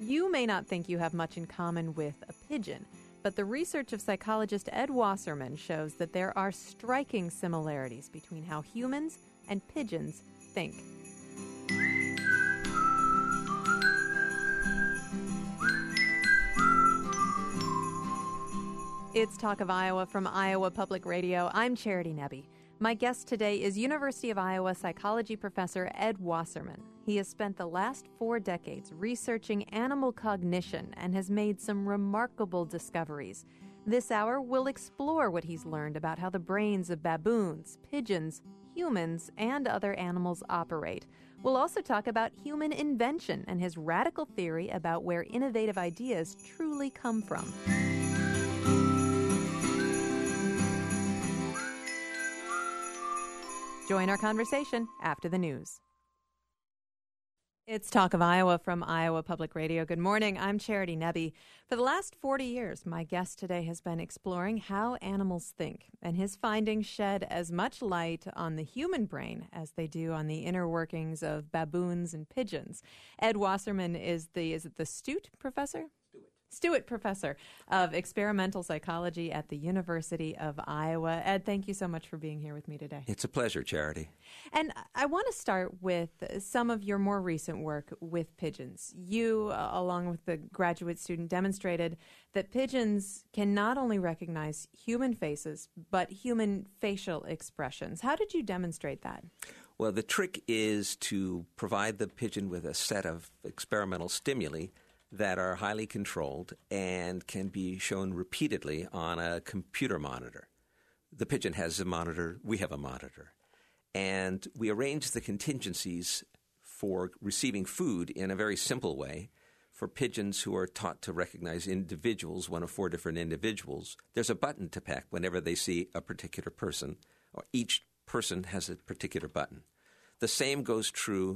You may not think you have much in common with a pigeon, but the research of psychologist Ed Wasserman shows that there are striking similarities between how humans and pigeons think. It's Talk of Iowa from Iowa Public Radio. I'm Charity Nebbe. My guest today is University of Iowa psychology professor Ed Wasserman. He has spent the last 4 decades researching animal cognition and has made some remarkable discoveries. This hour, we'll explore what he's learned about how the brains of baboons, pigeons, humans, and other animals operate. We'll also talk about human invention and his radical theory about where innovative ideas truly come from. Join our conversation after the news. It's Talk of Iowa from Iowa Public Radio. Good morning. I'm Charity Nebbe. For the last 40 years, my guest today has been exploring how animals think, and his findings shed as much light on the human brain as they do on the inner workings of baboons and pigeons. Ed Wasserman is the Stewart Professor? Stewart Professor of Experimental Psychology at the University of Iowa. Ed, thank you so much for being here with me today. It's a pleasure, Charity. And I want to start with some of your more recent work with pigeons. You, along with the graduate student, demonstrated that pigeons can not only recognize human faces, but human facial expressions. How did you demonstrate that? Well, the trick is to provide the pigeon with a set of experimental stimuli that are highly controlled and can be shown repeatedly on a computer monitor. The pigeon has a monitor, we have a monitor. And we arrange the contingencies for receiving food in a very simple way. For pigeons who are taught to recognize individuals, one of 4 different individuals, there's a button to peck whenever they see a particular person, or each person has a particular button. The same holds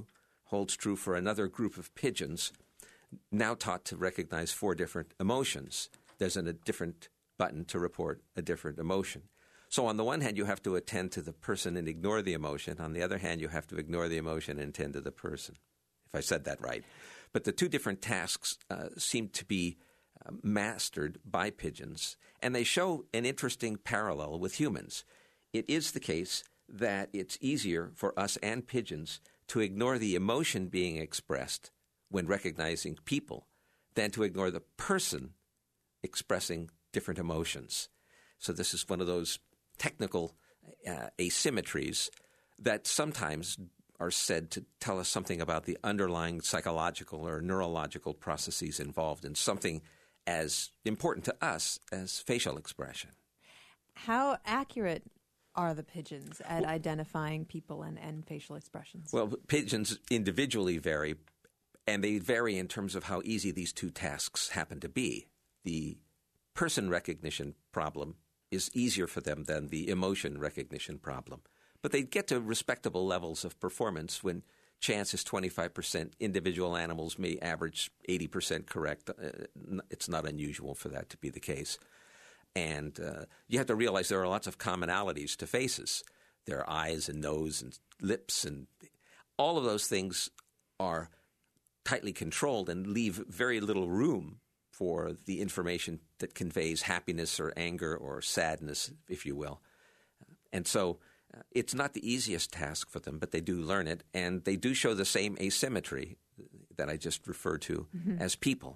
true for another group of pigeons now taught to recognize 4 different emotions. There's a different button to report a different emotion. So on the one hand, you have to attend to the person and ignore the emotion. On the other hand, you have to ignore the emotion and attend to the person, if I said that right. But the 2 different tasks seem to be mastered by pigeons, and they show an interesting parallel with humans. It is the case that it's easier for us and pigeons to ignore the emotion being expressed when recognizing people than to ignore the person expressing different emotions. So this is one of those technical asymmetries that sometimes are said to tell us something about the underlying psychological or neurological processes involved in something as important to us as facial expression. How accurate are the pigeons at identifying people and facial expressions? Well, pigeons individually vary, and they vary in terms of how easy these 2 tasks happen to be. The person recognition problem is easier for them than the emotion recognition problem. But they get to respectable levels of performance when chance is 25%. Individual animals may average 80% correct. It's not unusual for that to be the case. And you have to realize there are lots of commonalities to faces. There are eyes and nose and lips, and all of those things are tightly controlled and leave very little room for the information that conveys happiness or anger or sadness, if you will. And so it's not the easiest task for them, but they do learn it, and they do show the same asymmetry that I just referred to as people.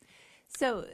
So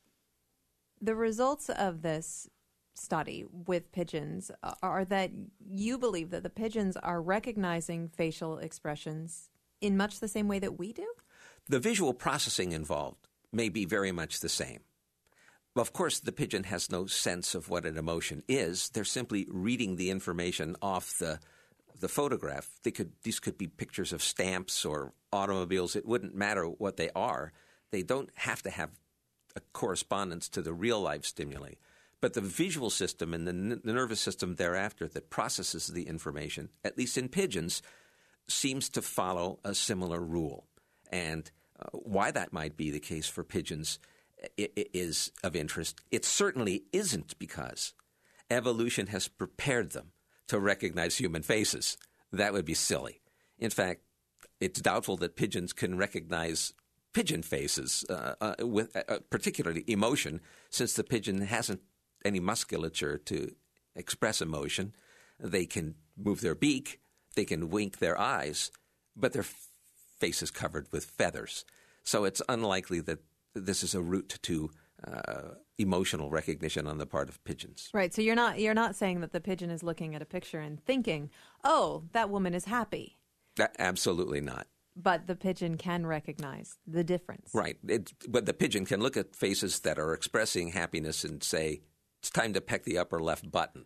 the results of this study with pigeons are that you believe that the pigeons are recognizing facial expressions in much the same way that we do? The visual processing involved may be very much the same. Of course, the pigeon has no sense of what an emotion is. They're simply reading the information off the photograph. These could be pictures of stamps or automobiles. It wouldn't matter what they are. They don't have to have a correspondence to the real-life stimuli. But the visual system and the nervous system thereafter that processes the information, at least in pigeons, seems to follow a similar rule. And why that might be the case for pigeons is of interest. It certainly isn't because evolution has prepared them to recognize human faces. That would be silly. In fact, it's doubtful that pigeons can recognize pigeon faces, with particularly emotion, since the pigeon hasn't any musculature to express emotion. They can move their beak, they can wink their eyes, but their face is covered with feathers. So it's unlikely that this is a route to emotional recognition on the part of pigeons. Right. So you're not saying that the pigeon is looking at a picture and thinking, "Oh, that woman is happy." Absolutely not. But the pigeon can recognize the difference. Right. But the pigeon can look at faces that are expressing happiness and say, "It's time to peck the upper left button."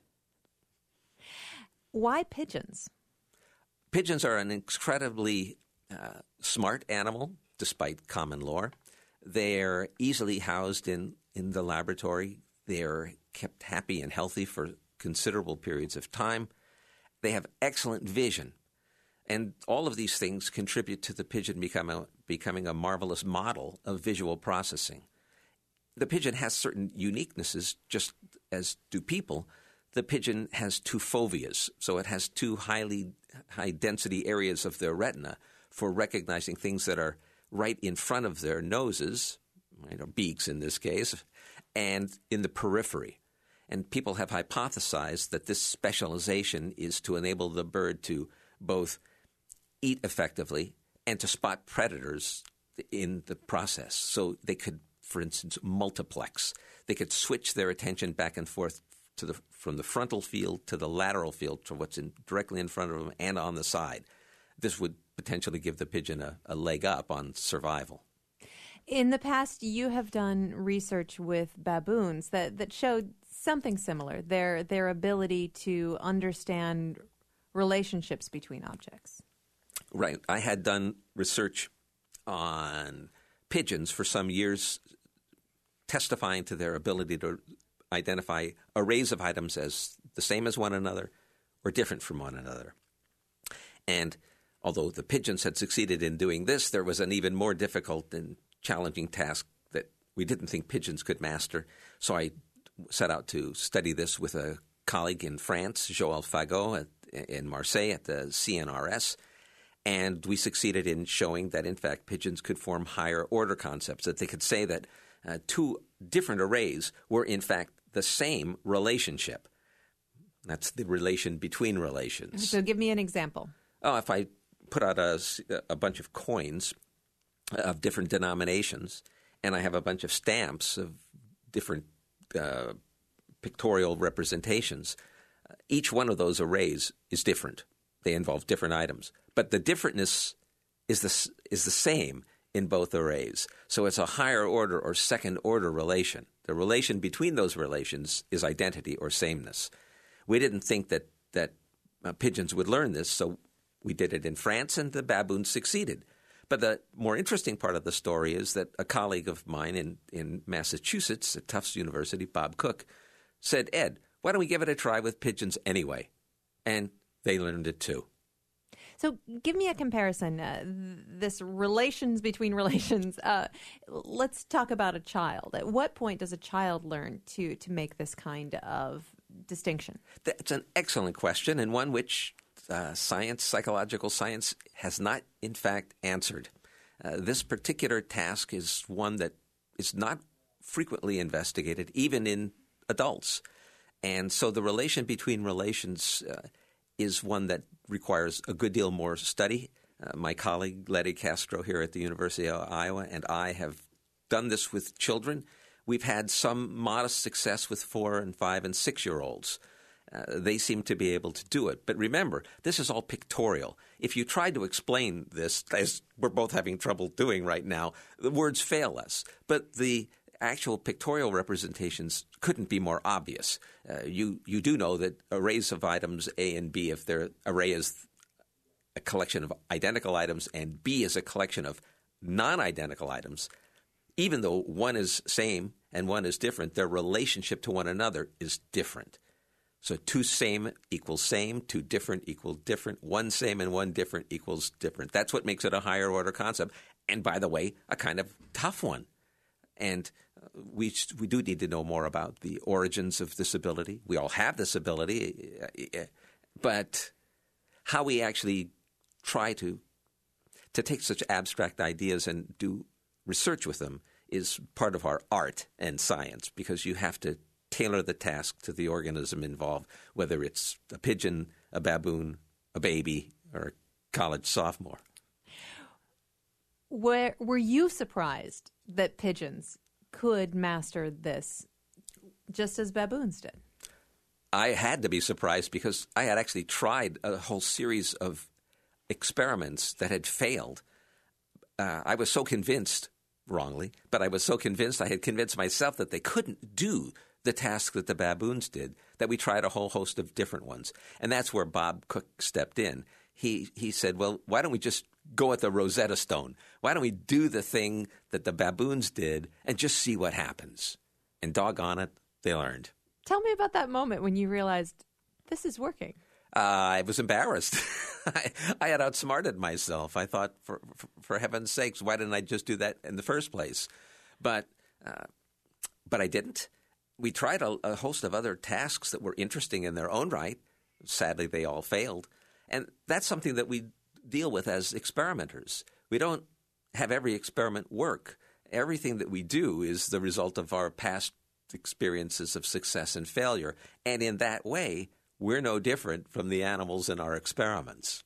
Why pigeons? Pigeons are an incredibly smart animal, despite common lore. They're easily housed in the laboratory. They're kept happy and healthy for considerable periods of time. They have excellent vision. And all of these things contribute to the pigeon becoming a marvelous model of visual processing. The pigeon has certain uniquenesses, just as do people. The pigeon has two foveas, so it has two high-density areas of their retina for recognizing things that are right in front of their noses, beaks in this case, and in the periphery. And people have hypothesized that this specialization is to enable the bird to both eat effectively and to spot predators in the process. So they could, for instance, multiplex. They could switch their attention back and forth from the frontal field to the lateral field, to what's directly in front of them and on the side. This would potentially give the pigeon a leg up on survival. In the past, you have done research with baboons that showed something similar, their ability to understand relationships between objects. Right. I had done research on pigeons for some years, testifying to their ability to identify arrays of items as the same as one another or different from one another. And although the pigeons had succeeded in doing this, there was an even more difficult and challenging task that we didn't think pigeons could master. So I set out to study this with a colleague in France, Joël Fagot, in Marseille at the CNRS. And we succeeded in showing that, in fact, pigeons could form higher order concepts, that they could say that two different arrays were, in fact, the same relationship. That's the relation between relations. So give me an example. Oh, if I put out a bunch of coins of different denominations, and I have a bunch of stamps of different pictorial representations, each one of those arrays is different. They involve different items. But the differentness is the same in both arrays. So it's a higher order or second order relation. The relation between those relations is identity or sameness. We didn't think that pigeons would learn this, so we did it in France, and the baboons succeeded. But the more interesting part of the story is that a colleague of mine in Massachusetts at Tufts University, Bob Cook, said, "Ed, why don't we give it a try with pigeons anyway?" And they learned it too. So give me a comparison, this relations between relations. Let's talk about a child. At what point does a child learn to make this kind of distinction? That's an excellent question, and one which psychological science, has not, in fact, answered. This particular task is one that is not frequently investigated, even in adults. And so the relation between relations is one that requires a good deal more study. My colleague, Letty Castro, here at the University of Iowa, and I have done this with children. We've had some modest success with 4-, 5-, and 6-year-olds. They seem to be able to do it. But remember, this is all pictorial. If you try to explain this, as we're both having trouble doing right now, the words fail us. But the actual pictorial representations couldn't be more obvious. You do know that arrays of items A and B, if their array is a collection of identical items and B is a collection of non-identical items, even though one is same and one is different, their relationship to one another is different. So two same equals same, two different equals different, one same and one different equals different. That's what makes it a higher order concept. And by the way, a kind of tough one. And we do need to know more about the origins of this ability. We all have this ability, but how we actually try to take such abstract ideas and do research with them is part of our art and science, because you have to tailor the task to the organism involved, whether it's a pigeon, a baboon, a baby, or a college sophomore. Were you surprised that pigeons could master this just as baboons did? I had to be surprised because I had actually tried a whole series of experiments that had failed. I was so convinced, wrongly, but I was so convinced, I had convinced myself that they couldn't do the task that the baboons did, that we tried a whole host of different ones. And that's where Bob Cook stepped in. He said, well, why don't we just go at the Rosetta Stone? Why don't we do the thing that the baboons did and just see what happens? And doggone it, they learned. Tell me about that moment when you realized this is working. I was embarrassed. I had outsmarted myself. I thought, for heaven's sakes, why didn't I just do that in the first place? But I didn't. We tried a host of other tasks that were interesting in their own right. Sadly, they all failed. And that's something that we deal with as experimenters. We don't have every experiment work. Everything that we do is the result of our past experiences of success and failure. And in that way, we're no different from the animals in our experiments.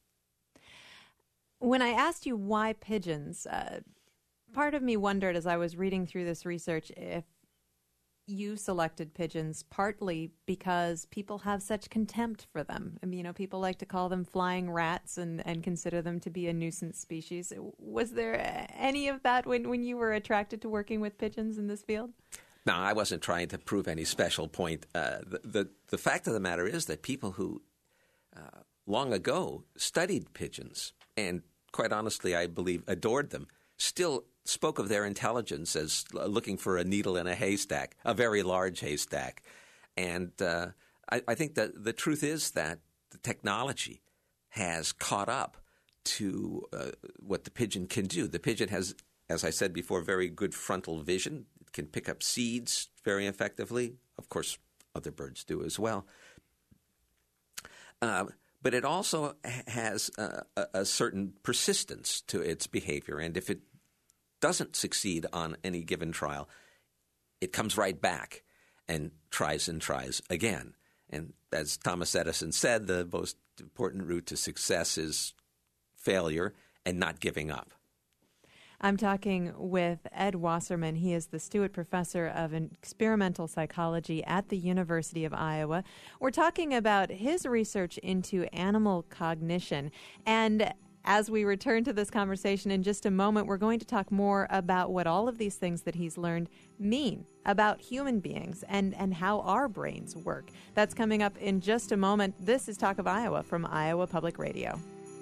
When I asked you why pigeons, part of me wondered as I was reading through this research if you selected pigeons partly because people have such contempt for them. I mean, people like to call them flying rats and consider them to be a nuisance species. Was there any of that when you were attracted to working with pigeons in this field? No, I wasn't trying to prove any special point. The fact of the matter is that people who long ago studied pigeons and, quite honestly, I believe adored them, still spoke of their intelligence as looking for a needle in a haystack, a very large haystack. And I think that the truth is that the technology has caught up to what the pigeon can do. The pigeon has, as I said before, very good frontal vision. It can pick up seeds very effectively. Of course, other birds do as well. But it also has a certain persistence to its behavior. And if it doesn't succeed on any given trial, it comes right back and tries again. And as Thomas Edison said, the most important route to success is failure and not giving up. I'm talking with Ed Wasserman. He is the Stewart Professor of Experimental Psychology at the University of Iowa. We're talking about his research into animal cognition. And as we return to this conversation in just a moment, we're going to talk more about what all of these things that he's learned mean about human beings and how our brains work. That's coming up in just a moment. This is Talk of Iowa from Iowa Public Radio.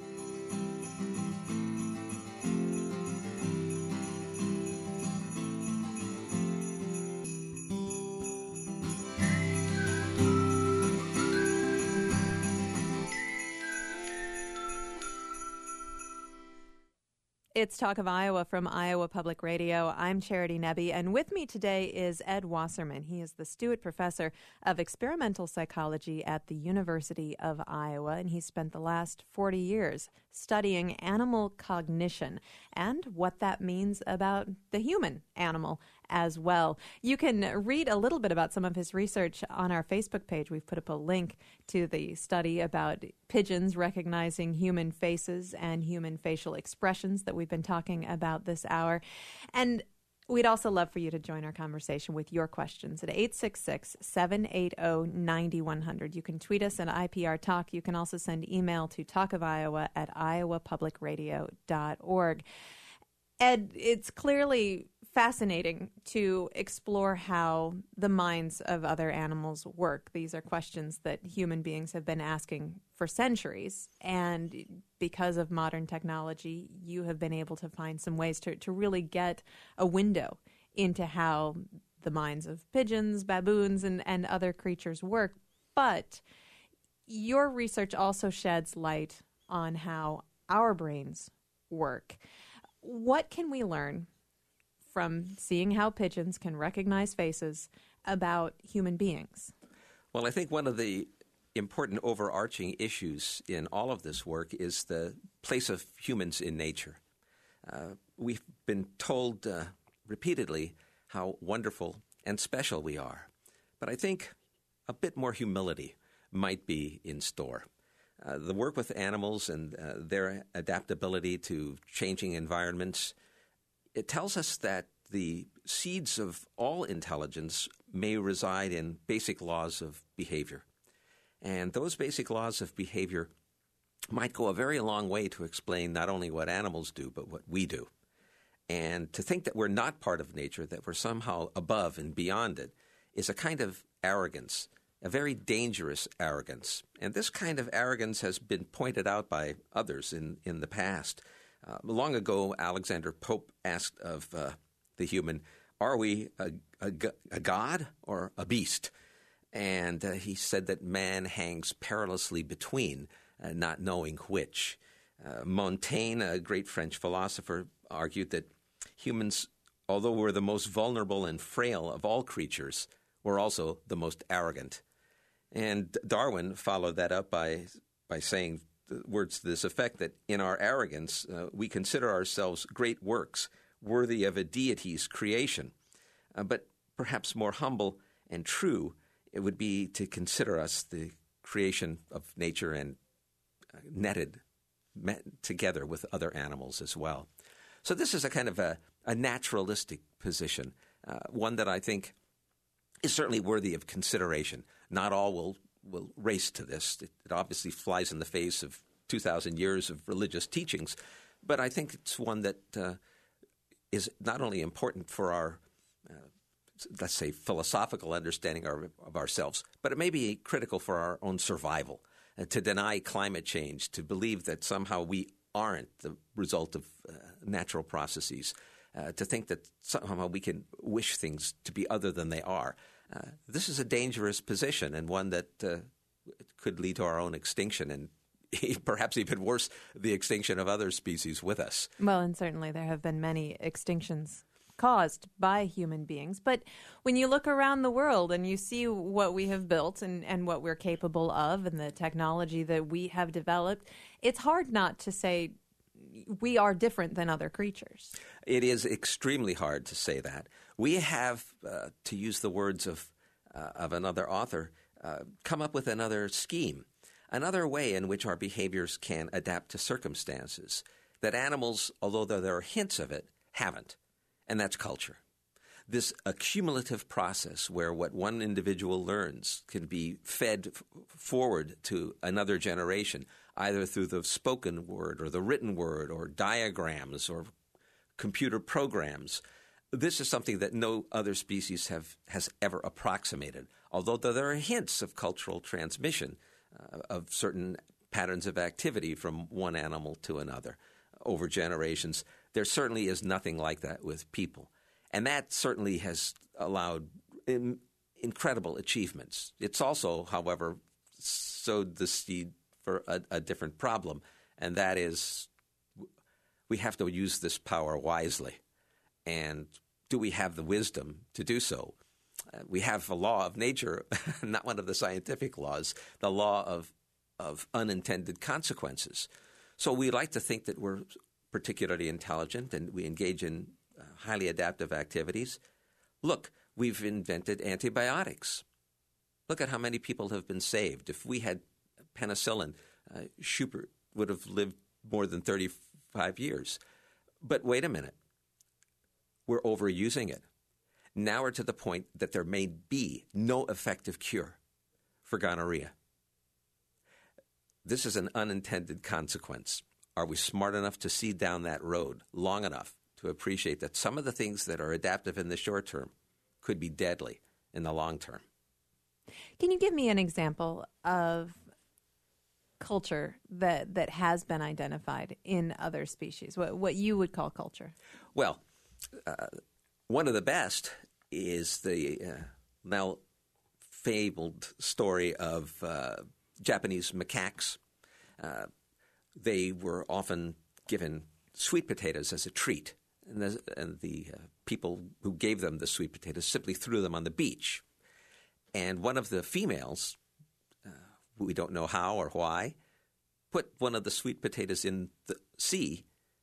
It's Talk of Iowa from Iowa Public Radio. I'm Charity Nebbe, and with me today is Ed Wasserman. He is the Stewart Professor of Experimental Psychology at the University of Iowa, and he spent the last 40 years studying animal cognition and what that means about the human animal as well. You can read a little bit about some of his research on our Facebook page. We've put up a link to the study about pigeons recognizing human faces and human facial expressions that we've been talking about this hour. And we'd also love for you to join our conversation with your questions at 866-780-9100. You can tweet us at IPR Talk. You can also send email to talkofiowa@iowapublicradio.org. Ed, it's clearly fascinating to explore how the minds of other animals work. These are questions that human beings have been asking for centuries. And because of modern technology, you have been able to find some ways to really get a window into how the minds of pigeons, baboons, and other creatures work. But your research also sheds light on how our brains work. What can we learn from seeing how pigeons can recognize faces about human beings? Well, I think one of the important overarching issues in all of this work is the place of humans in nature. We've been told repeatedly how wonderful and special we are. But I think a bit more humility might be in store. The work with animals and their adaptability to changing environments, it tells us that the seeds of all intelligence may reside in basic laws of behavior. And those basic laws of behavior might go a very long way to explain not only what animals do, but what we do. And to think that we're not part of nature, that we're somehow above and beyond it, is a kind of arrogance, a very dangerous arrogance. And this kind of arrogance has been pointed out by others in the past. Long ago, Alexander Pope asked of the human, are we a god or a beast? And he said that man hangs perilously between, not knowing which. Montaigne, a great French philosopher, argued that humans, although we're the most vulnerable and frail of all creatures, we're also the most arrogant. And Darwin followed that up by saying words to this effect, that in our arrogance, we consider ourselves great works, worthy of a deity's creation. But perhaps more humble and true, it would be to consider us the creation of nature and met together with other animals as well. So this is a kind of a naturalistic position, one that I think is certainly worthy of consideration. Not all will race to this. It obviously flies in the face of 2,000 years of religious teachings, but I think it's one that is not only important for our, let's say, philosophical understanding of ourselves, but it may be critical for our own survival. To deny climate change, to believe that somehow we aren't the result of natural processes, to think that somehow we can wish things to be other than they are. This is a dangerous position, and one that could lead to our own extinction, and perhaps even worse, the extinction of other species with us. Well, and certainly there have been many extinctions caused by human beings. But when you look around the world and you see what we have built and what we're capable of and the technology that we have developed, it's hard not to say we are different than other creatures. It is extremely hard to say that. We have, to use the words of another author, come up with another scheme, another way in which our behaviors can adapt to circumstances that animals, although there are hints of it, haven't. And that's culture. This accumulative process where what one individual learns can be fed forward to another generation, either through the spoken word or the written word or diagrams or computer programs. This is something that no other species has ever approximated, although there are hints of cultural transmission of certain patterns of activity from one animal to another over generations. There certainly is nothing like that with people. And that certainly has allowed incredible achievements. It's also, however, sowed the seed for a different problem, and that is we have to use this power wisely. And do we have the wisdom to do so? We have a law of nature, not one of the scientific laws, the law of unintended consequences. So we like to think that we're particularly intelligent and we engage in highly adaptive activities. Look, we've invented antibiotics. Look at how many people have been saved. If we had penicillin, Schubert would have lived more than 35 years. But wait a minute. We're overusing it. Now we're to the point that there may be no effective cure for gonorrhea. This is an unintended consequence. Are we smart enough to see down that road long enough to appreciate that some of the things that are adaptive in the short term could be deadly in the long term? Can you give me an example of culture that has been identified in other species, what you would call culture? Well, one of the best is the now fabled story of Japanese macaques. They were often given sweet potatoes as a treat, and the people who gave them the sweet potatoes simply threw them on the beach. And one of the females, we don't know how or why, put one of the sweet potatoes in the sea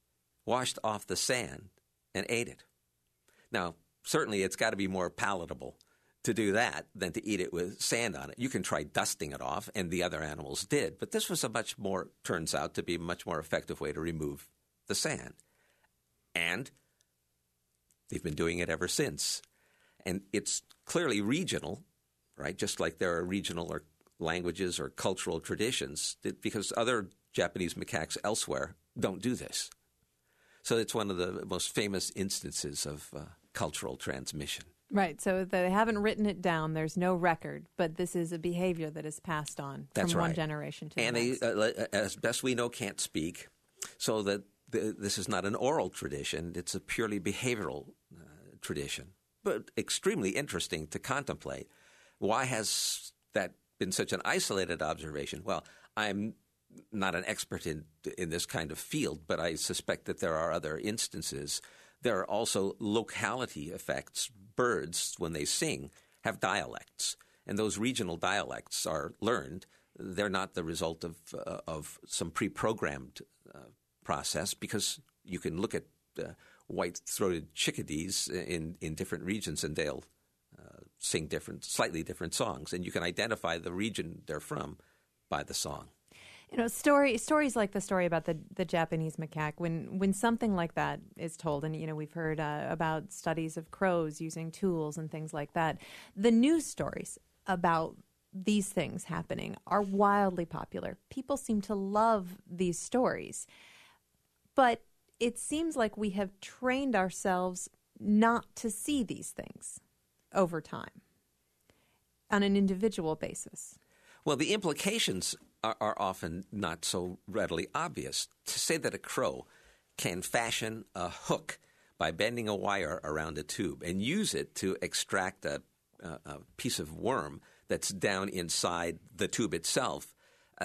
washed off the sand and ate it. Now, certainly it's got to be more palatable to do that than to eat it with sand on it. You can try dusting it off, and the other animals did. But this was turns out to be a much more effective way to remove the sand. And they've been doing it ever since. And it's clearly regional, right? Just like there are regional or languages or cultural traditions, because other Japanese macaques elsewhere don't do this. So it's one of the most famous instances of cultural transmission. Right. So they haven't written it down. There's no record, but this is a behavior that is passed on from one generation to the next. And they, as best we know, can't speak, so that this is not an oral tradition. It's a purely behavioral tradition, but extremely interesting to contemplate. Why has that been such an isolated observation? Well, I'm not an expert in this kind of field, but I suspect that there are other instances. There are also locality effects. Birds, when they sing, have dialects, and those regional dialects are learned. They're not the result of some pre-programmed process, because you can look at white-throated chickadees in different regions, and they'll sing slightly different songs, and you can identify the region they're from by the song. You know, stories like the story about the Japanese macaque, when something like that is told, and, you know, we've heard about studies of crows using tools and things like that, the news stories about these things happening are wildly popular. People seem to love these stories. But it seems like we have trained ourselves not to see these things over time on an individual basis. Well, the implications are often not so readily obvious. To say that a crow can fashion a hook by bending a wire around a tube and use it to extract a piece of worm that's down inside the tube itself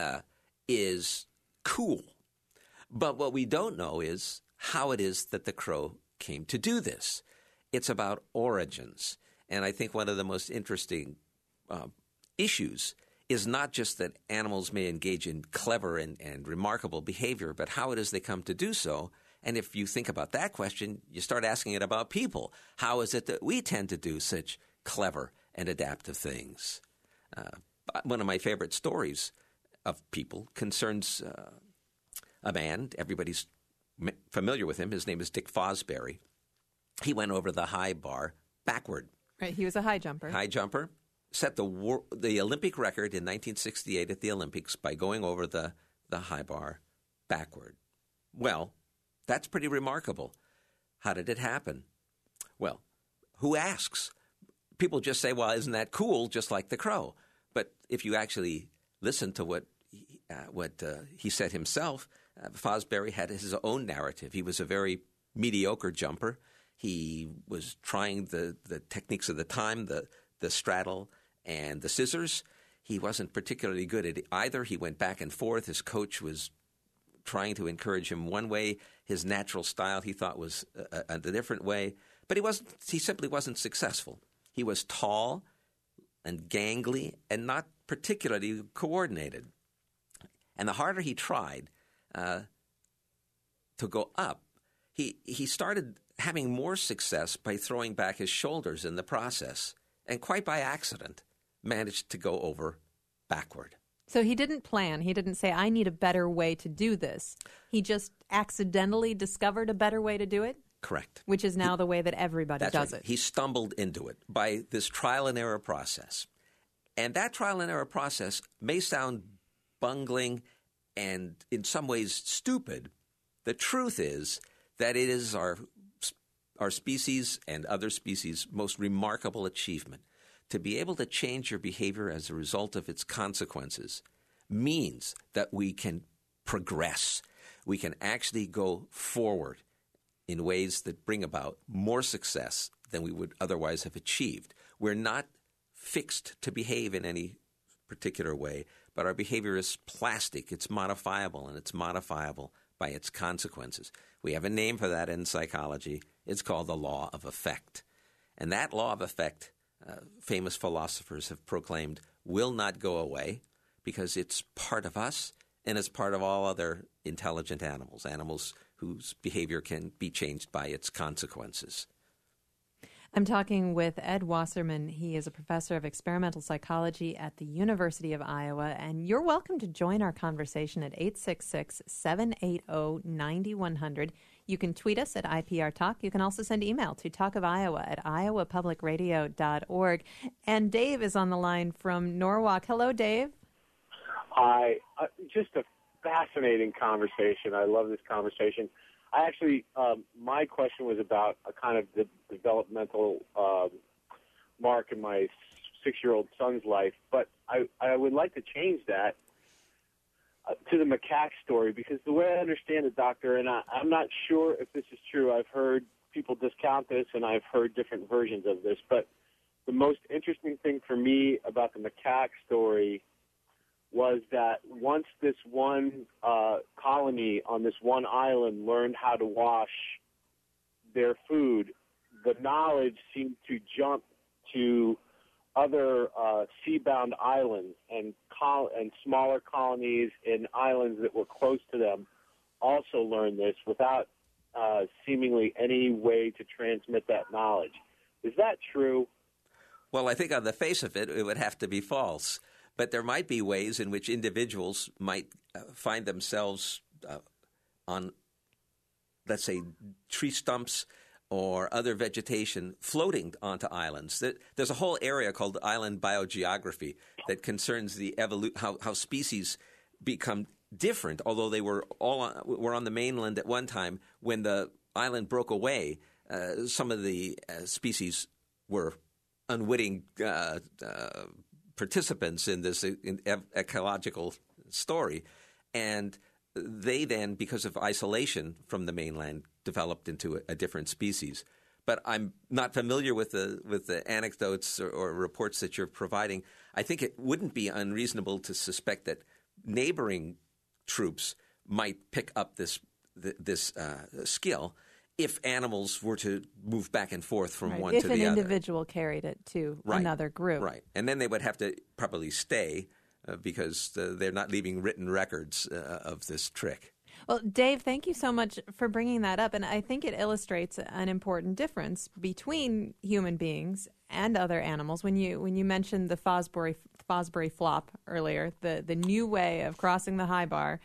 is cool. But what we don't know is how it is that the crow came to do this. It's about origins. And I think one of the most interesting issues is not just that animals may engage in clever and remarkable behavior, but how it is they come to do so. And if you think about that question, you start asking it about people. How is it that we tend to do such clever and adaptive things? One of my favorite stories of people concerns a man. Everybody's familiar with him. His name is Dick Fosbury. He went over the high bar backward. Right, he was a high jumper. High jumper. Set the Olympic record in 1968 at the Olympics by going over the high bar backward. Well, that's pretty remarkable. How did it happen? Well, who asks? People just say, well, isn't that cool, just like the crow? But if you actually listen to what he said himself, Fosbury had his own narrative. He was a very mediocre jumper. He was trying the techniques of the time, the straddle and the scissors. He wasn't particularly good at either. He went back and forth. His coach was trying to encourage him one way. His natural style he thought was a different way. But he simply wasn't successful. He was tall and gangly and not particularly coordinated. And the harder he tried to go up, he started having more success by throwing back his shoulders in the process, and quite by accident managed to go over backward. So he didn't plan. He didn't say, I need a better way to do this. He just accidentally discovered a better way to do it? Correct. Which is now the way that everybody does it. He stumbled into it by this trial and error process. And that trial and error process may sound bungling and in some ways stupid. The truth is that it is our species and other species' most remarkable achievement. To be able to change your behavior as a result of its consequences means that we can progress. We can actually go forward in ways that bring about more success than we would otherwise have achieved. We're not fixed to behave in any particular way, but our behavior is plastic. It's modifiable, and it's modifiable by its consequences. We have a name for that in psychology. It's called the law of effect. And that law of effect, famous philosophers have proclaimed, will not go away because it's part of us and it's part of all other intelligent animals, animals whose behavior can be changed by its consequences. I'm talking with Ed Wasserman. He is a professor of experimental psychology at the University of Iowa, and you're welcome to join our conversation at 866-780-9100. You can tweet us at IPR Talk. You can also send email to talkofiowa@iowapublicradio.org. And Dave is on the line from Norwalk. Hello, Dave. Hi. Just a fascinating conversation. I love this conversation. I actually, my question was about a kind of the developmental mark in my 6-year-old son's life, but I would like to change that to the macaque story, because the way I understand it, Doctor, and I'm not sure if this is true, I've heard people discount this and I've heard different versions of this, but the most interesting thing for me about the macaque story was that once this one colony on this one island learned how to wash their food, the knowledge seemed to jump to other sea-bound islands and smaller colonies in islands that were close to them also learned this without seemingly any way to transmit that knowledge. Is that true? Well, I think on the face of it, it would have to be false. But there might be ways in which individuals might find themselves on, let's say, tree stumps or other vegetation floating onto islands. There's a whole area called island biogeography that concerns the how species become different, although they were on the mainland at one time. When the island broke away, some of the species were unwitting participants in this ecological story, and they then, because of isolation from the mainland, developed into a different species. But I'm not familiar with the anecdotes or reports that you're providing. I think it wouldn't be unreasonable to suspect that neighboring troops might pick up this skill if animals were to move back and forth from one to the other. If an individual carried it to another group. Right. And then they would have to probably stay because they're not leaving written records of this trick. Well, Dave, thank you so much for bringing that up. And I think it illustrates an important difference between human beings and other animals. When you mentioned the Fosbury flop earlier, the new way of crossing the high bar,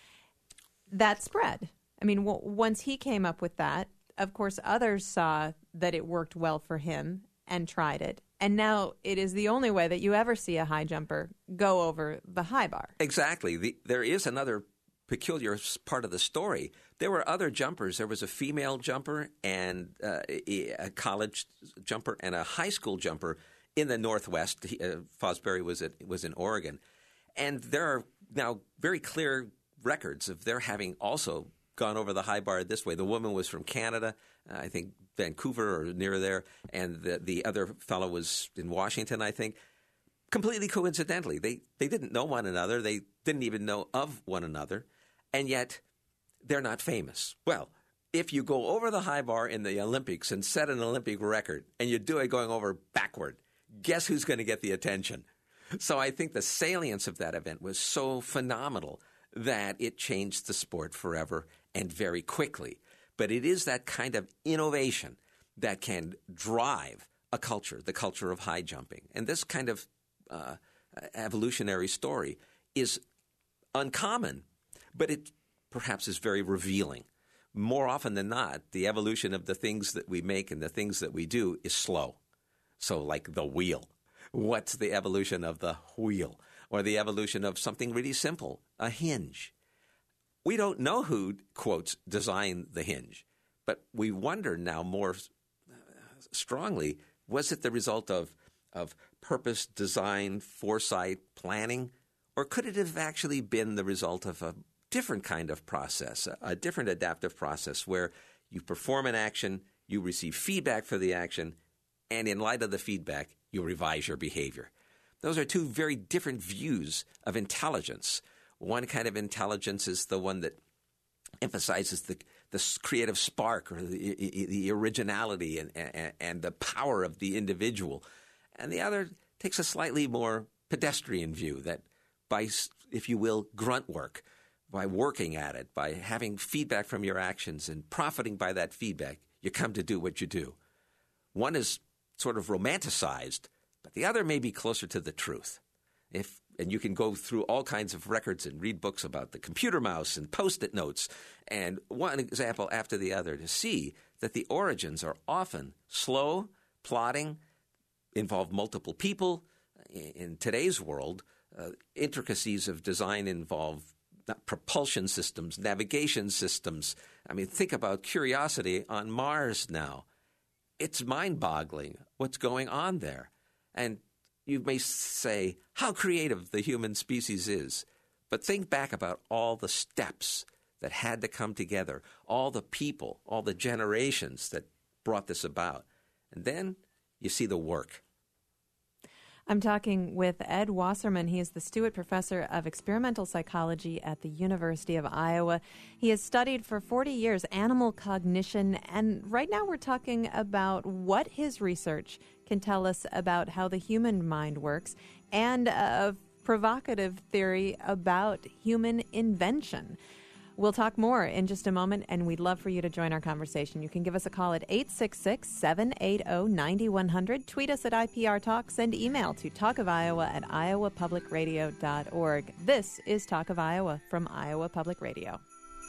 that spread. I mean, once he came up with that, of course, others saw that it worked well for him and tried it. And now it is the only way that you ever see a high jumper go over the high bar. Exactly. There is another peculiar part of the story. There were other jumpers. There was a female jumper and a college jumper and a high school jumper in the Northwest. Fosbury was in Oregon. And there are now very clear records of their having also gone over the high bar this way. The woman was from Canada, I think Vancouver or near there, and the other fellow was in Washington, I think. Completely coincidentally. They didn't know one another. They didn't even know of one another, and yet they're not famous. Well, if you go over the high bar in the Olympics and set an Olympic record, and you do it going over backward, guess who's going to get the attention? So I think the salience of that event was so phenomenal that it changed the sport forever and very quickly. But it is that kind of innovation that can drive a culture, the culture of high jumping. And this kind of evolutionary story is uncommon, but it perhaps is very revealing. More often than not, the evolution of the things that we make and the things that we do is slow. So like the wheel. What's the evolution of the wheel? Or the evolution of something really simple, a hinge. We don't know who, quotes, designed the hinge, but we wonder now more strongly, was it the result of purpose, design, foresight, planning, or could it have actually been the result of a different kind of process, a different adaptive process where you perform an action, you receive feedback for the action, and in light of the feedback, you revise your behavior. Those are two very different views of intelligence. One kind of intelligence is the one that emphasizes the creative spark or the originality and the power of the individual. And the other takes a slightly more pedestrian view that by, if you will, grunt work, by working at it, by having feedback from your actions and profiting by that feedback, you come to do what you do. One is sort of romanticized, but the other may be closer to the truth. And you can go through all kinds of records and read books about the computer mouse and Post-it notes and one example after the other to see that the origins are often slow, plodding, involve multiple people. In today's world, intricacies of design involve propulsion systems, navigation systems. I mean, think about Curiosity on Mars now. It's mind-boggling what's going on there. And you may say how creative the human species is, but think back about all the steps that had to come together, all the people, all the generations that brought this about. And then you see the work. I'm talking with Ed Wasserman. He is the Stewart Professor of Experimental Psychology at the University of Iowa. He has studied for 40 years animal cognition, and right now we're talking about what his research can tell us about how the human mind works and a provocative theory about human invention. We'll talk more in just a moment, and we'd love for you to join our conversation. You can give us a call at 866-780-9100, tweet us at IPR Talk, send email to talkofiowa@iowapublicradio.org. This is Talk of Iowa from Iowa Public Radio.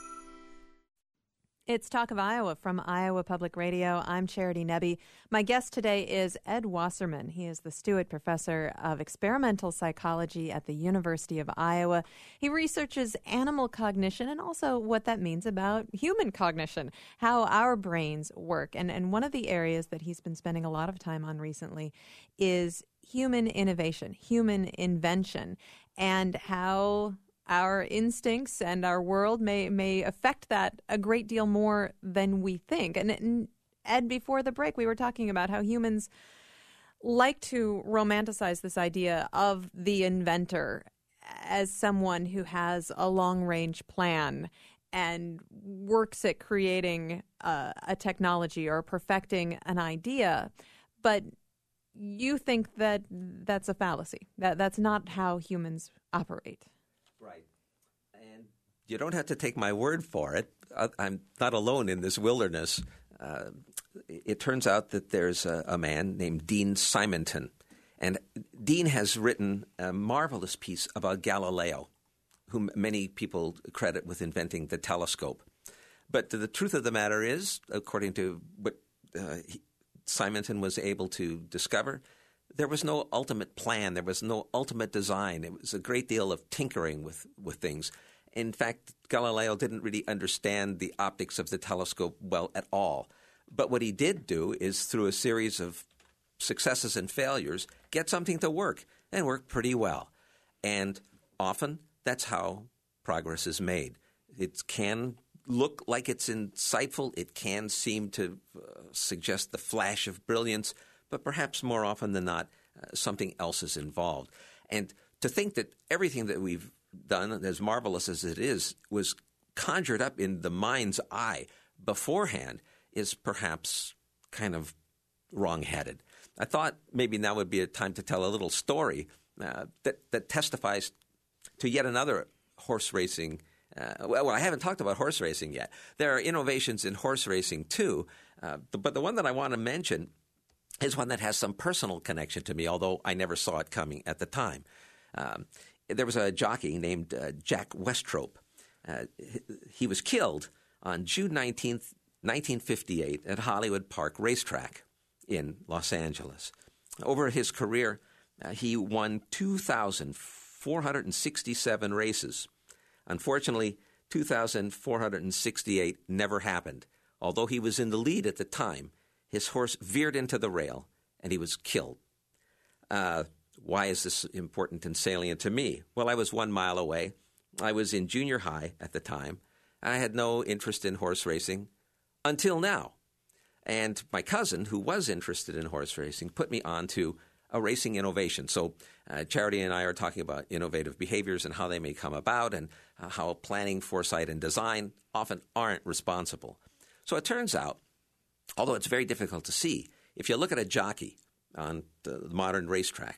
It's Talk of Iowa from Iowa Public Radio. I'm Charity Nebbe. My guest today is Ed Wasserman. He is the Stewart Professor of Experimental Psychology at the University of Iowa. He researches animal cognition and also what that means about human cognition, how our brains work. And one of the areas that he's been spending a lot of time on recently is human innovation, human invention, and how our instincts and our world may affect that a great deal more than we think. And Ed, before the break, we were talking about how humans like to romanticize this idea of the inventor as someone who has a long-range plan and works at creating a technology or perfecting an idea. But you think that that's a fallacy. That's not how humans operate. Right. And you don't have to take my word for it. I'm not alone in this wilderness. It turns out that there's a man named Dean Simonton. And Dean has written a marvelous piece about Galileo, whom many people credit with inventing the telescope. But the truth of the matter is, according to what Simonton was able to discover, there was no ultimate plan. There was no ultimate design. It was a great deal of tinkering with things. In fact, Galileo didn't really understand the optics of the telescope well at all. But what he did do is, through a series of successes and failures, get something to work, and work pretty well. And often, that's how progress is made. It can look like it's insightful. It can seem to suggest the flash of brilliance, but perhaps more often than not, something else is involved. And to think that everything that we've done, as marvelous as it is, was conjured up in the mind's eye beforehand is perhaps kind of wrong-headed. I thought maybe now would be a time to tell a little story that testifies to yet another horse racing. Well, I haven't talked about horse racing yet. There are innovations in horse racing too, but the one that I want to mention is one that has some personal connection to me, although I never saw it coming at the time. There was a jockey named Jack Westrope. He was killed on June 19th, 1958 at Hollywood Park Racetrack in Los Angeles. Over his career, he won 2,467 races. Unfortunately, 2,468 never happened. Although he was in the lead at the time, his horse veered into the rail, and he was killed. Why is this important and salient to me? Well, I was 1 mile away. I was in junior high at the time. I had no interest in horse racing until now. And my cousin, who was interested in horse racing, put me on to a racing innovation. So Charity and I are talking about innovative behaviors and how they may come about and how planning, foresight, and design often aren't responsible. So it turns out, although it's very difficult to see, if you look at a jockey on the modern racetrack,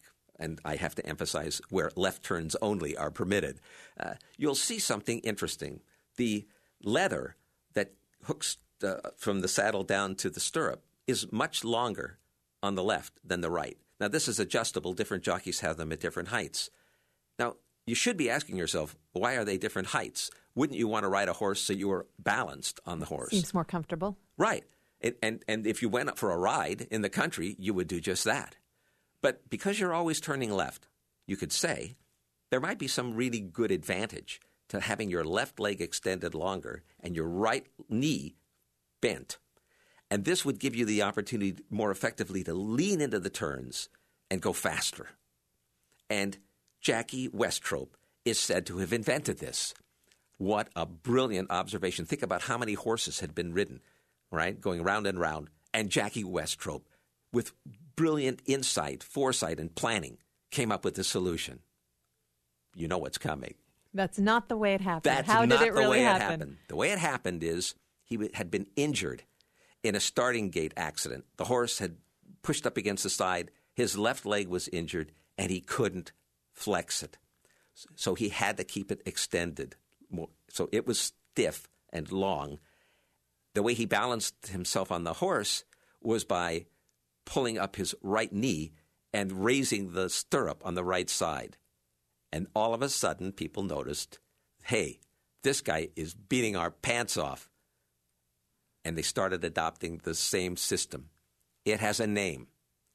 and I have to emphasize where left turns only are permitted, you'll see something interesting. The leather that hooks from the saddle down to the stirrup is much longer on the left than the right. Now, this is adjustable. Different jockeys have them at different heights. Now, you should be asking yourself, why are they different heights? Wouldn't you want to ride a horse so you were balanced on the horse? Seems more comfortable. Right. And if you went up for a ride in the country, you would do just that. But because you're always turning left, you could say there might be some really good advantage to having your left leg extended longer and your right knee bent. And this would give you the opportunity more effectively to lean into the turns and go faster. And Jackie Westrope is said to have invented this. What a brilliant observation. Think about how many horses had been ridden, right, going round and round. And Jackie Westrope, with brilliant insight, foresight, and planning, came up with the solution. You know what's coming. That's not the way it happened. That's How not did it the really way happen? It happened. The way it happened is he had been injured in a starting gate accident. The horse had pushed up against the side. His left leg was injured, and he couldn't flex it. So he had to keep it extended more. So it was stiff and long. The way he balanced himself on the horse was by pulling up his right knee and raising the stirrup on the right side. And all of a sudden, people noticed, hey, this guy is beating our pants off. And they started adopting the same system. It has a name.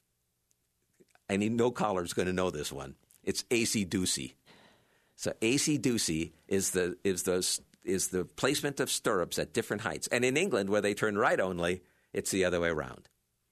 I mean, no collar is going to know this one. It's acey-deucey. So acey-deucey is the placement of stirrups at different heights. And in England, where they turn right only, it's the other way around.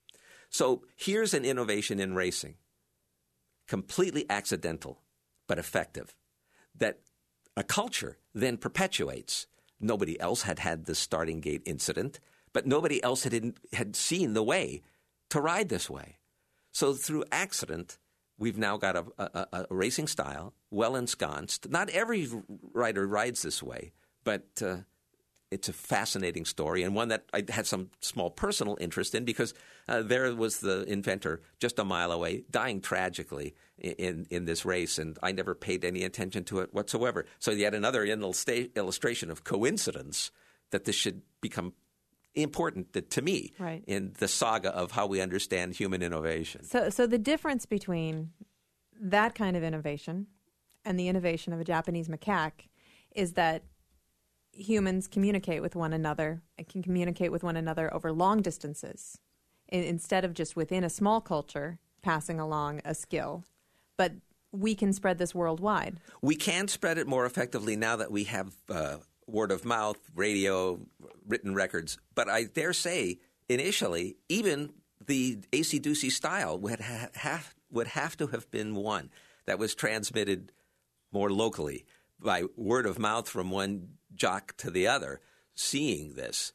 So here's an innovation in racing, completely accidental but effective, that a culture then perpetuates. Nobody else had this starting gate incident, but nobody else had seen the way to ride this way. So through accident, we've now got a racing style, well ensconced. Not every rider rides this way, but it's a fascinating story, and one that I had some small personal interest in, because there was the inventor just a mile away, dying tragically in this race, and I never paid any attention to it whatsoever. So yet another illustration of coincidence that this should become important to me in the saga of how we understand human innovation. So the difference between that kind of innovation and the innovation of a Japanese macaque is that humans communicate with one another and can communicate with one another over long distances instead of just within a small culture passing along a skill. But we can spread this worldwide. We can spread it more effectively now that we have word of mouth, radio, written records. But I dare say, initially, even the acey-deucey style would have to have been one that was transmitted more locally by word of mouth from one jock to the other, seeing this.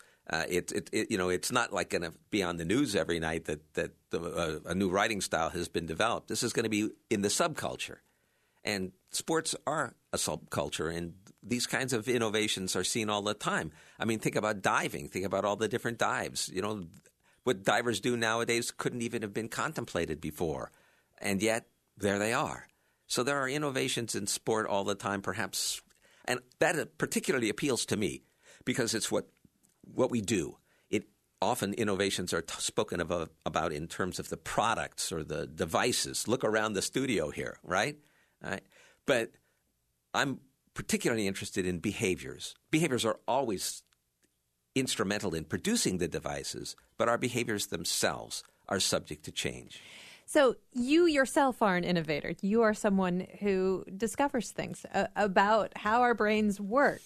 It's not like going to be on the news every night that a new riding style has been developed. This is going to be in the subculture. And sports are a subculture, and these kinds of innovations are seen all the time. I mean, think about diving. Think about all the different dives. You know, what divers do nowadays couldn't even have been contemplated before. And yet, there they are. So there are innovations in sport all the time, perhaps. And that particularly appeals to me because it's what we do. Often innovations are spoken about in terms of the products or the devices. Look around the studio here, right? But I'm particularly interested in behaviors. Behaviors are always instrumental in producing the devices, but our behaviors themselves are subject to change. So you yourself are an innovator. You are someone who discovers things about how our brains work.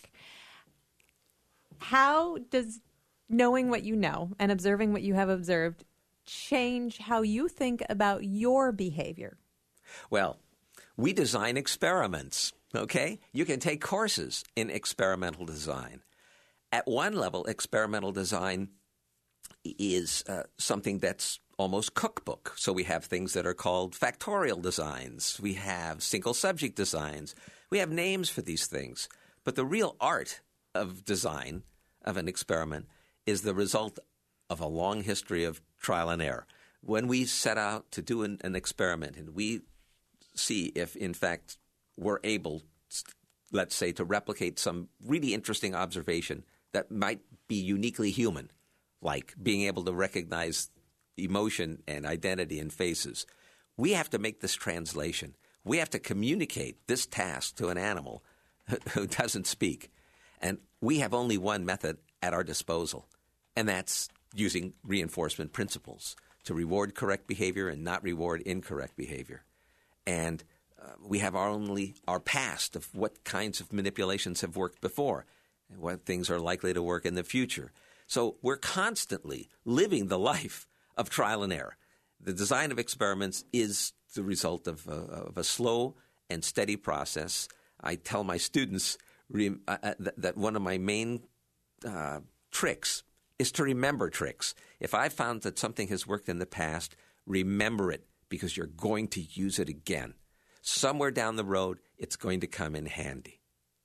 How does knowing what you know and observing what you have observed change how you think about your behavior? Well, we design experiments, okay? You can take courses in experimental design. At one level, experimental design is something that's almost cookbook. So we have things that are called factorial designs. We have single subject designs. We have names for these things. But the real art of design of an experiment is the result of a long history of trial and error. When we set out to do an experiment and we see if, in fact, we're able, let's say, to replicate some really interesting observation that might be uniquely human, like being able to recognize emotion and identity in faces. We have to make this translation. We have to communicate this task to an animal who doesn't speak. And we have only one method at our disposal, and that's using reinforcement principles to reward correct behavior and not reward incorrect behavior. And we have our past of what kinds of manipulations have worked before and what things are likely to work in the future. So we're constantly living the life of trial and error. The design of experiments is the result of a slow and steady process. I tell my students that one of my main tricks is to remember tricks. If I found that something has worked in the past, remember it, because you're going to use it again. Somewhere down the road, it's going to come in handy.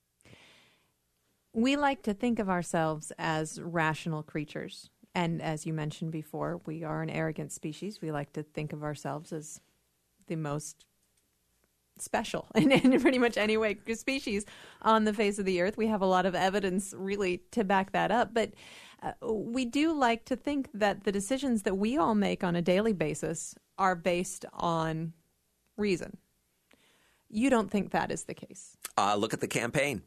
We like to think of ourselves as rational creatures. And as you mentioned before, we are an arrogant species. We like to think of ourselves as the most special in pretty much any way species on the face of the earth. We have a lot of evidence really to back that up. But we do like to think that the decisions that we all make on a daily basis are based on reason. You don't think that is the case? Look at the campaign.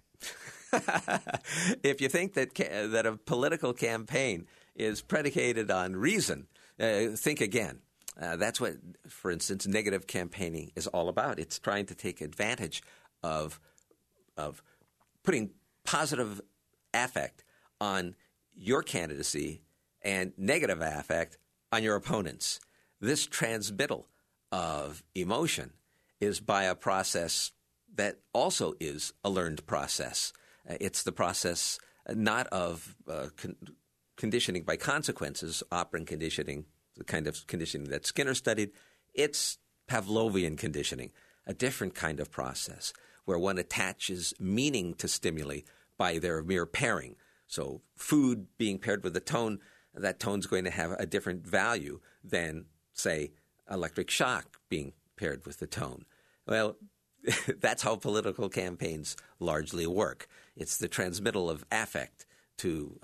If you think that a political campaign is predicated on reason, think again. That's what, for instance, negative campaigning is all about. It's trying to take advantage of putting positive affect on your candidacy and negative affect on your opponents. This transmittal of emotion is by a process that also is a learned process. It's the process not of conditioning by consequences, operant conditioning, the kind of conditioning that Skinner studied. It's Pavlovian conditioning, a different kind of process where one attaches meaning to stimuli by their mere pairing. So food being paired with a tone, that tone's going to have a different value than, say, electric shock being paired with the tone. Well, that's how political campaigns largely work. It's the transmittal of affect to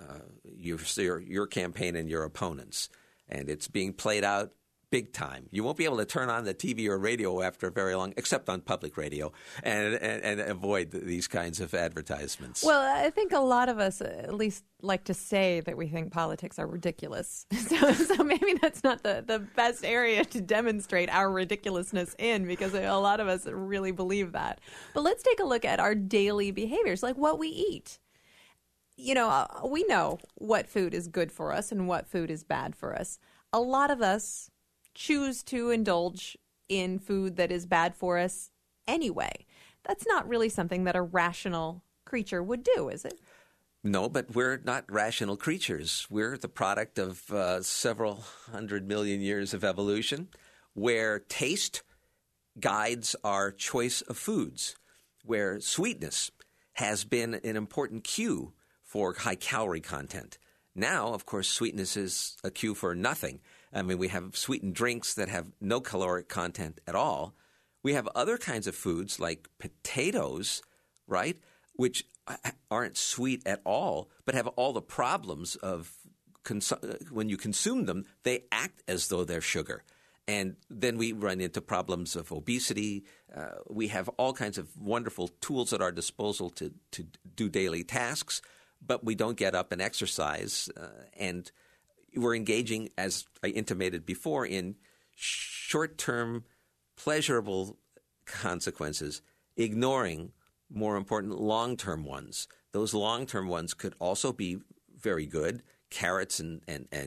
your campaign and your opponents. And it's being played out big time. You won't be able to turn on the TV or radio after very long, except on public radio, and avoid these kinds of advertisements. Well, I think a lot of us at least like to say that we think politics are ridiculous. So maybe that's not the best area to demonstrate our ridiculousness in, because a lot of us really believe that. But let's take a look at our daily behaviors, like what we eat. You know, we know what food is good for us and what food is bad for us. A lot of us choose to indulge in food that is bad for us anyway. That's not really something that a rational creature would do, is it? No, but we're not rational creatures. We're the product of several 100 million years of evolution, where taste guides our choice of foods, where sweetness has been an important cue for high-calorie content. Now, of course, sweetness is a cue for nothing. I mean, we have sweetened drinks that have no caloric content at all. We have other kinds of foods like potatoes, right, which aren't sweet at all, but have all the problems of when you consume them, they act as though they're sugar. And then we run into problems of obesity. We have all kinds of wonderful tools at our disposal to do daily tasks, but we don't get up and exercise, and we're engaging, as I intimated before, in short-term pleasurable consequences, ignoring more important long-term ones. Those long-term ones could also be very good. Carrots and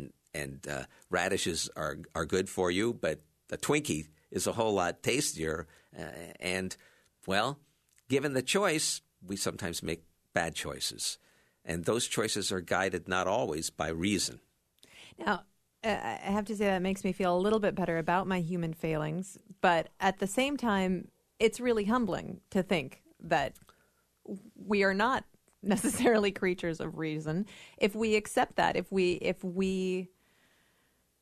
radishes are good for you, but a Twinkie is a whole lot tastier. And, well, given the choice, we sometimes make bad choices. And those choices are guided not always by reason. Now, I have to say that makes me feel a little bit better about my human failings. But at the same time, it's really humbling to think that we are not necessarily creatures of reason. If we accept that, if we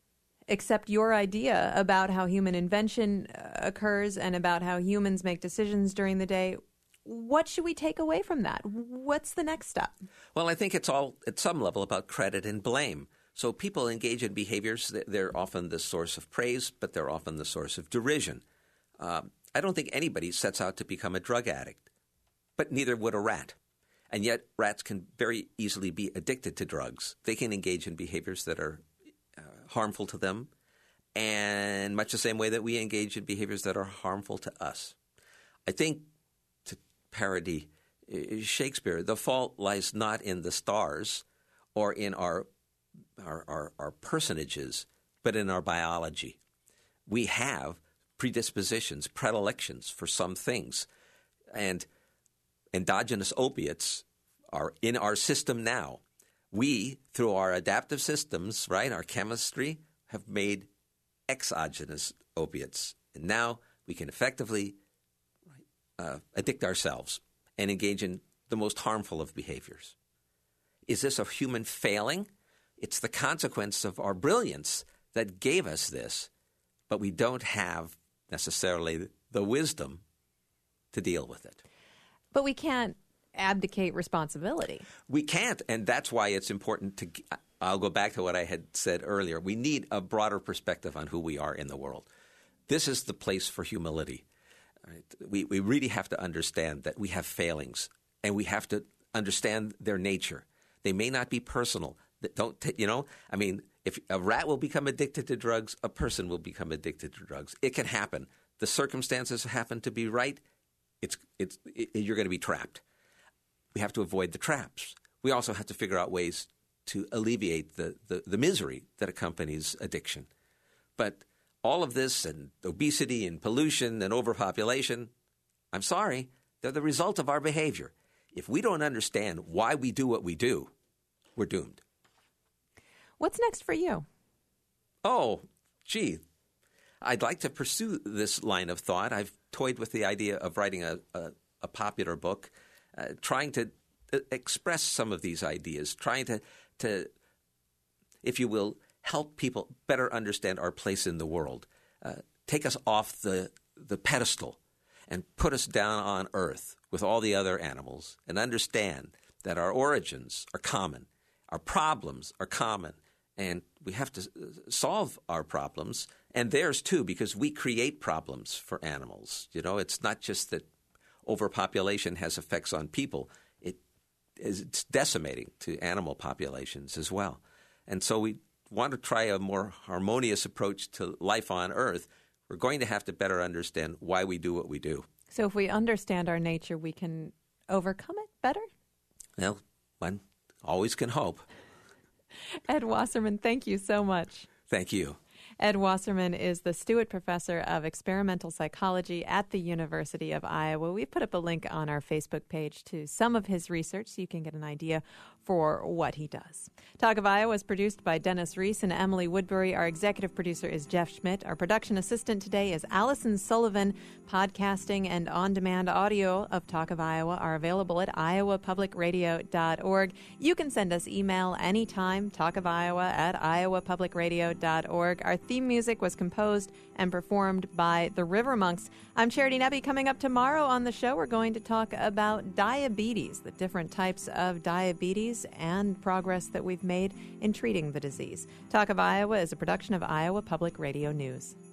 accept your idea about how human invention occurs and about how humans make decisions during the day, what should we take away from that? What's the next step? Well, I think it's all at some level about credit and blame. So people engage in behaviors, they're often the source of praise, but they're often the source of derision. I don't think anybody sets out to become a drug addict, but neither would a rat. And yet rats can very easily be addicted to drugs. They can engage in behaviors that are harmful to them, and much the same way that we engage in behaviors that are harmful to us. I think, to parody Shakespeare, the fault lies not in the stars or in our personages, but in our biology. We have predispositions, predilections for some things, and endogenous opiates are in our system now. We, through our adaptive systems, right, our chemistry, have made exogenous opiates. And now we can effectively addict ourselves and engage in the most harmful of behaviors. Is this a human failing? It's the consequence of our brilliance that gave us this, but we don't have necessarily the wisdom to deal with it. But we can't abdicate responsibility. We can't, and that's why it's important to – I'll go back to what I had said earlier. We need a broader perspective on who we are in the world. This is the place for humility. Right? We really have to understand that we have failings, and we have to understand their nature. They may not be personal. If a rat will become addicted to drugs, a person will become addicted to drugs. It can happen. The circumstances happen to be right. You're going to be trapped. We have to avoid the traps. We also have to figure out ways to alleviate the misery that accompanies addiction. But all of this and obesity and pollution and overpopulation, I'm sorry, they're the result of our behavior. If we don't understand why we do what we do, we're doomed. What's next for you? Oh, gee. I'd like to pursue this line of thought. I've toyed with the idea of writing a popular book, trying to express some of these ideas, trying to, if you will, help people better understand our place in the world, take us off the pedestal and put us down on earth with all the other animals and understand that our origins are common, our problems are common, and we have to solve our problems and theirs too, because we create problems for animals. You know, it's not just that overpopulation has effects on people. It's decimating to animal populations as well. And so we want to try a more harmonious approach to life on Earth. We're going to have to better understand why we do what we do. So if we understand our nature, we can overcome it better? Well, one always can hope. Ed Wasserman, thank you so much. Thank you. Ed Wasserman is the Stewart Professor of Experimental Psychology at the University of Iowa. We put up a link on our Facebook page to some of his research so you can get an idea for what he does. Talk of Iowa is produced by Dennis Reese and Emily Woodbury. Our executive producer is Jeff Schmidt. Our production assistant today is Allison Sullivan. Podcasting and on-demand audio of Talk of Iowa are available at iowapublicradio.org. You can send us email anytime, talkofiowa@iowapublicradio.org. Our theme music was composed and performed by the River Monks. I'm Charity Nebbe. Coming up tomorrow on the show, we're going to talk about diabetes, the different types of diabetes and progress that we've made in treating the disease. Talk of Iowa is a production of Iowa Public Radio News.